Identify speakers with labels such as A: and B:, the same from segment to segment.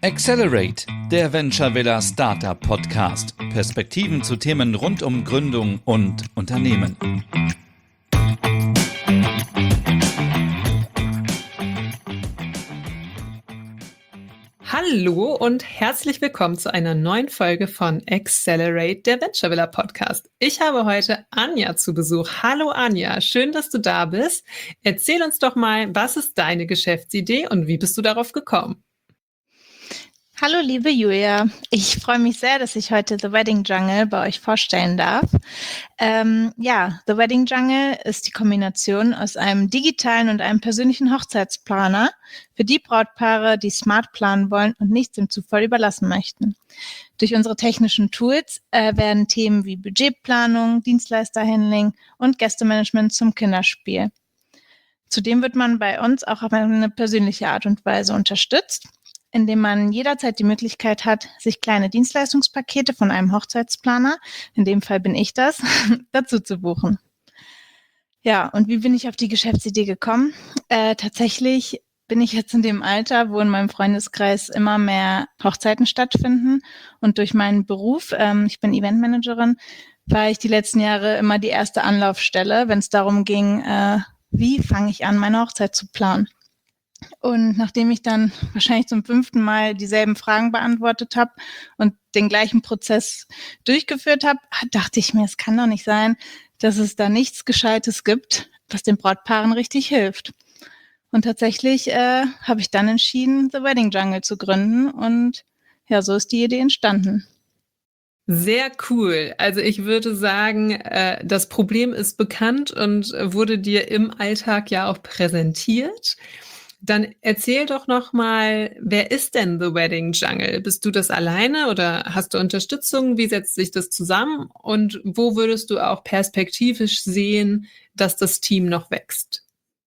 A: Accelerate, der Venture Villa Startup Podcast. Perspektiven zu Themen rund um Gründung und Unternehmen.
B: Hallo und herzlich willkommen zu einer neuen Folge von Accelerate, der Venture Villa Podcast. Ich habe heute Anja zu Besuch. Hallo Anja, schön, dass du da bist. Erzähl uns doch mal, was ist deine Geschäftsidee und wie bist du darauf gekommen?
C: Hallo liebe Julia, ich freue mich sehr, dass ich heute The Wedding Jungle bei euch vorstellen darf. The Wedding Jungle ist die Kombination aus einem digitalen und einem persönlichen Hochzeitsplaner für die Brautpaare, die smart planen wollen und nichts dem Zufall überlassen möchten. Durch unsere technischen Tools werden Themen wie Budgetplanung, Dienstleisterhandling und Gästemanagement zum Kinderspiel. Zudem wird man bei uns auch auf eine persönliche Art und Weise unterstützt, indem man jederzeit die Möglichkeit hat, sich kleine Dienstleistungspakete von einem Hochzeitsplaner, in dem Fall bin ich das, dazu zu buchen. Ja, und wie bin ich auf die Geschäftsidee gekommen? Tatsächlich bin ich jetzt in dem Alter, wo in meinem Freundeskreis immer mehr Hochzeiten stattfinden. Und durch meinen Beruf, ich bin Eventmanagerin, war ich die letzten Jahre immer die erste Anlaufstelle, wenn es darum ging, wie fange ich an, meine Hochzeit zu planen. Und nachdem ich dann wahrscheinlich zum 5. Mal dieselben Fragen beantwortet habe und den gleichen Prozess durchgeführt habe, dachte ich mir, es kann doch nicht sein, dass es da nichts Gescheites gibt, was den Brautpaaren richtig hilft. Und tatsächlich habe ich dann entschieden, The Wedding Jungle zu gründen und ja, so ist die Idee entstanden.
B: Sehr cool. Also ich würde sagen, das Problem ist bekannt und wurde dir im Alltag ja auch präsentiert. Dann erzähl doch noch mal, wer ist denn The Wedding Jungle? Bist du das alleine oder hast du Unterstützung? Wie setzt sich das zusammen? Und wo würdest du auch perspektivisch sehen, dass das Team noch wächst?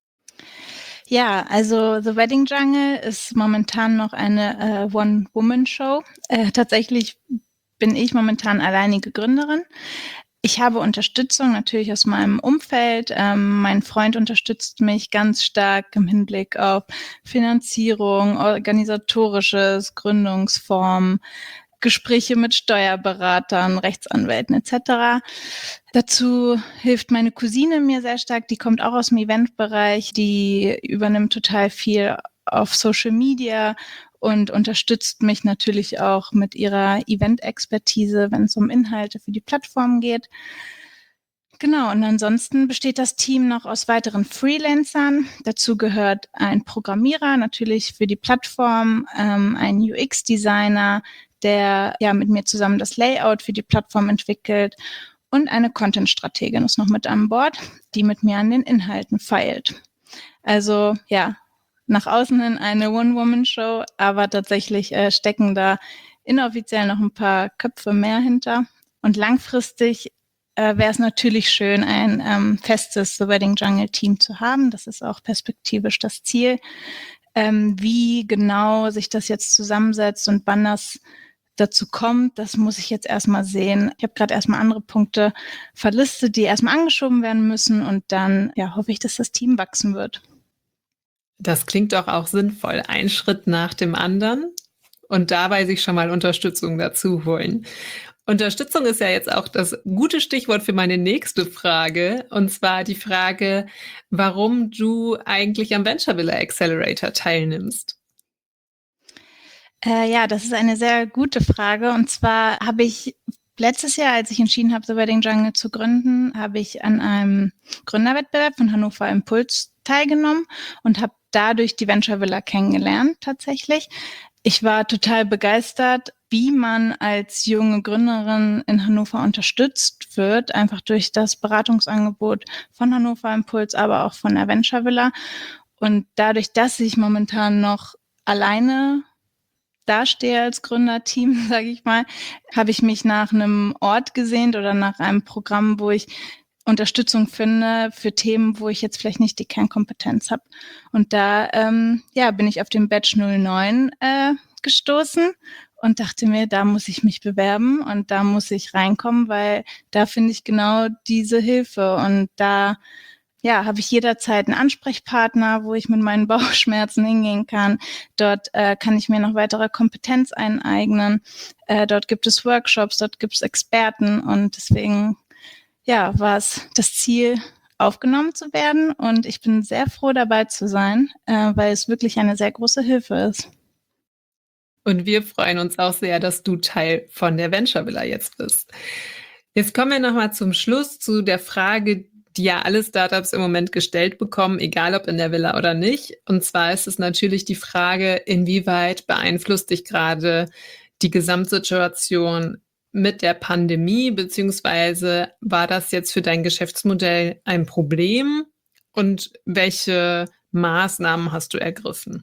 C: Ja, also The Wedding Jungle ist momentan noch eine One-Woman-Show. Tatsächlich bin ich momentan alleinige Gründerin. Ich habe Unterstützung natürlich aus meinem Umfeld. Mein Freund unterstützt mich ganz stark im Hinblick auf Finanzierung, organisatorisches, Gründungsform, Gespräche mit Steuerberatern, Rechtsanwälten etc. Dazu hilft meine Cousine mir sehr stark, die kommt auch aus dem Eventbereich, die übernimmt total viel auf Social Media und unterstützt mich natürlich auch mit ihrer Event-Expertise, wenn es um Inhalte für die Plattform geht. Genau, und ansonsten besteht das Team noch aus weiteren Freelancern. Dazu gehört ein Programmierer, natürlich für die Plattform, ein UX-Designer, der ja mit mir zusammen das Layout für die Plattform entwickelt und eine Content-Strategin ist noch mit an Bord, die mit mir an den Inhalten feilt. Also ja, nach außen hin eine One-Woman-Show, aber tatsächlich stecken da inoffiziell noch ein paar Köpfe mehr hinter. Und langfristig wäre es natürlich schön, ein festes The Wedding Jungle Team zu haben. Das ist auch perspektivisch das Ziel. Wie genau sich das jetzt zusammensetzt und wann das dazu kommt, das muss ich jetzt erstmal sehen. Ich habe gerade erstmal andere Punkte verlistet, die erstmal angeschoben werden müssen und dann hoffe ich, dass das Team wachsen wird.
B: Das klingt doch auch sinnvoll. Ein Schritt nach dem anderen und dabei sich schon mal Unterstützung dazu holen. Unterstützung ist ja jetzt auch das gute Stichwort für meine nächste Frage. Und zwar die Frage, warum du eigentlich am Venture Villa Accelerator teilnimmst.
C: Das ist eine sehr gute Frage. Und zwar habe ich letztes Jahr, als ich entschieden habe, The Wedding Jungle zu gründen, habe ich an einem Gründerwettbewerb von Hannover Impuls teilgenommen und habe dadurch die Venture Villa kennengelernt tatsächlich. Ich war total begeistert, wie man als junge Gründerin in Hannover unterstützt wird, einfach durch das Beratungsangebot von Hannover Impuls, aber auch von der Venture Villa. Und dadurch, dass ich momentan noch alleine dastehe als Gründerteam, sage ich mal, habe ich mich nach einem Ort gesehnt oder nach einem Programm, wo ich Unterstützung finde für Themen, wo ich jetzt vielleicht nicht die Kernkompetenz habe. Und da bin ich auf den Batch 09 gestoßen und dachte mir, da muss ich mich bewerben und da muss ich reinkommen, weil da finde ich genau diese Hilfe und da habe ich jederzeit einen Ansprechpartner, wo ich mit meinen Bauchschmerzen hingehen kann. Dort kann ich mir noch weitere Kompetenz eineignen. Dort gibt es Workshops, dort gibt es Experten und deswegen war es das Ziel, aufgenommen zu werden. Und ich bin sehr froh, dabei zu sein, weil es wirklich eine sehr große Hilfe ist.
B: Und wir freuen uns auch sehr, dass du Teil von der Venture Villa jetzt bist. Jetzt kommen wir nochmal zum Schluss zu der Frage, die ja alle Startups im Moment gestellt bekommen, egal ob in der Villa oder nicht. Und zwar ist es natürlich die Frage, inwieweit beeinflusst dich gerade die Gesamtsituation mit der Pandemie, beziehungsweise war das jetzt für dein Geschäftsmodell ein Problem? Und welche Maßnahmen hast du ergriffen?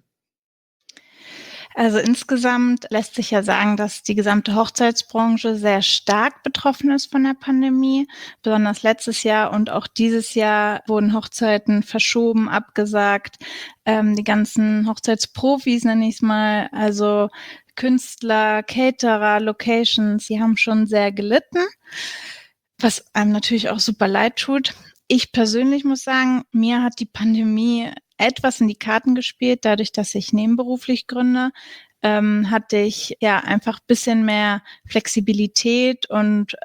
C: Also insgesamt lässt sich ja sagen, dass die gesamte Hochzeitsbranche sehr stark betroffen ist von der Pandemie. Besonders letztes Jahr und auch dieses Jahr wurden Hochzeiten verschoben, abgesagt. Die ganzen Hochzeitsprofis, nenne ich es mal, also Künstler, Caterer, Locations, die haben schon sehr gelitten, was einem natürlich auch super leid tut. Ich persönlich muss sagen, mir hat die Pandemie etwas in die Karten gespielt, dadurch, dass ich nebenberuflich gründe, hatte ich einfach ein bisschen mehr Flexibilität und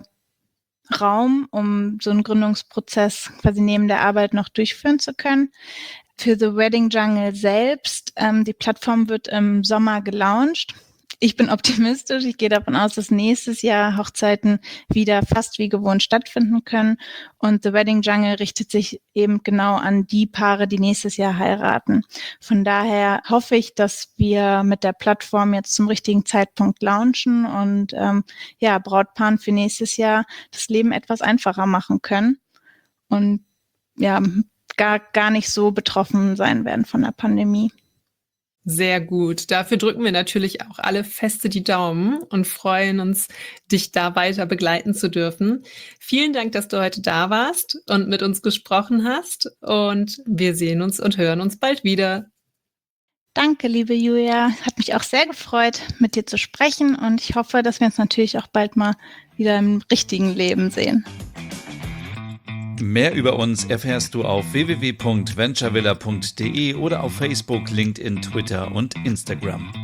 C: Raum, um so einen Gründungsprozess quasi neben der Arbeit noch durchführen zu können. Für The Wedding Jungle selbst, die Plattform wird im Sommer gelauncht. Ich bin optimistisch. Ich gehe davon aus, dass nächstes Jahr Hochzeiten wieder fast wie gewohnt stattfinden können. Und The Wedding Jungle richtet sich eben genau an die Paare, die nächstes Jahr heiraten. Von daher hoffe ich, dass wir mit der Plattform jetzt zum richtigen Zeitpunkt launchen und Brautpaaren für nächstes Jahr das Leben etwas einfacher machen können und gar nicht so betroffen sein werden von der Pandemie.
B: Sehr gut. Dafür drücken wir natürlich auch alle feste die Daumen und freuen uns, dich da weiter begleiten zu dürfen. Vielen Dank, dass du heute da warst und mit uns gesprochen hast. Und wir sehen uns und hören uns bald wieder.
C: Danke, liebe Julia. Hat mich auch sehr gefreut, mit dir zu sprechen. Und ich hoffe, dass wir uns natürlich auch bald mal wieder im richtigen Leben sehen.
A: Mehr über uns erfährst du auf www.venturevilla.de oder auf Facebook, LinkedIn, Twitter und Instagram.